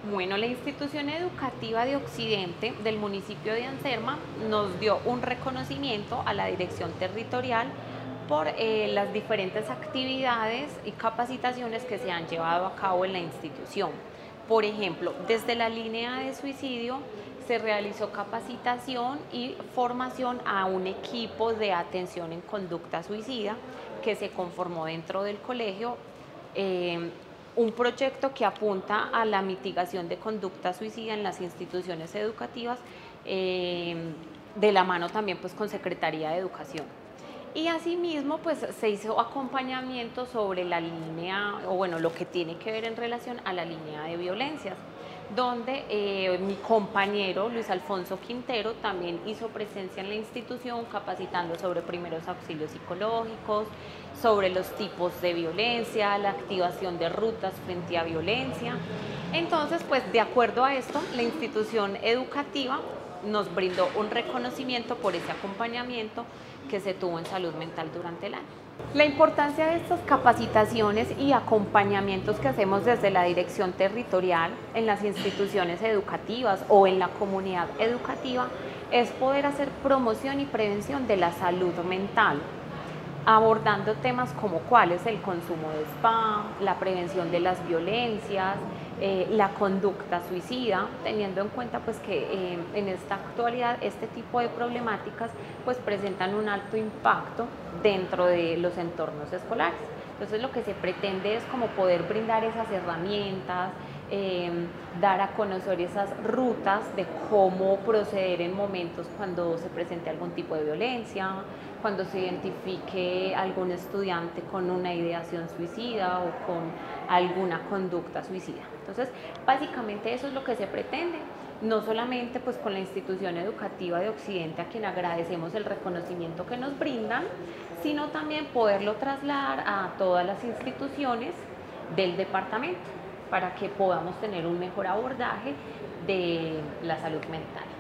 Bueno, la institución educativa de Occidente del municipio de Anserma nos dio un reconocimiento a la dirección territorial por las diferentes actividades y capacitaciones que se han llevado a cabo en la institución. Por ejemplo, desde la línea de suicidio se realizó capacitación y formación a un equipo de atención en conducta suicida que se conformó dentro del colegio, eh, un proyecto que apunta a la mitigación de conducta suicida en las instituciones educativas, eh, de la mano también pues con Secretaría de Educación. Y asimismo, pues se hizo acompañamiento sobre la línea, o bueno, lo que tiene que ver en relación a la línea de violencias, donde mi compañero Luis Alfonso Quintero también hizo presencia en la institución capacitando sobre primeros auxilios psicológicos, sobre los tipos de violencia, la activación de rutas frente a violencia. Entonces, pues de acuerdo a esto, la institución educativa nos brindó un reconocimiento por ese acompañamiento que se tuvo en salud mental durante el año. La importancia de estas capacitaciones y acompañamientos que hacemos desde la dirección territorial en las instituciones educativas o en la comunidad educativa es poder hacer promoción y prevención de la salud mental, abordando temas como cuál es el consumo de spam, la prevención de las violencias, la conducta suicida, teniendo en cuenta pues que en esta actualidad este tipo de problemáticas pues presentan un alto impacto dentro de los entornos escolares. Entonces lo que se pretende es como poder brindar esas herramientas, dar a conocer esas rutas de cómo proceder en momentos cuando se presente algún tipo de violencia, cuando se identifique algún estudiante con una ideación suicida o con alguna conducta suicida. Entonces, básicamente eso es lo que se pretende, no solamente pues con la institución educativa de Occidente, a quien agradecemos el reconocimiento que nos brindan, sino también poderlo trasladar a todas las instituciones del departamento para que podamos tener un mejor abordaje de la salud mental.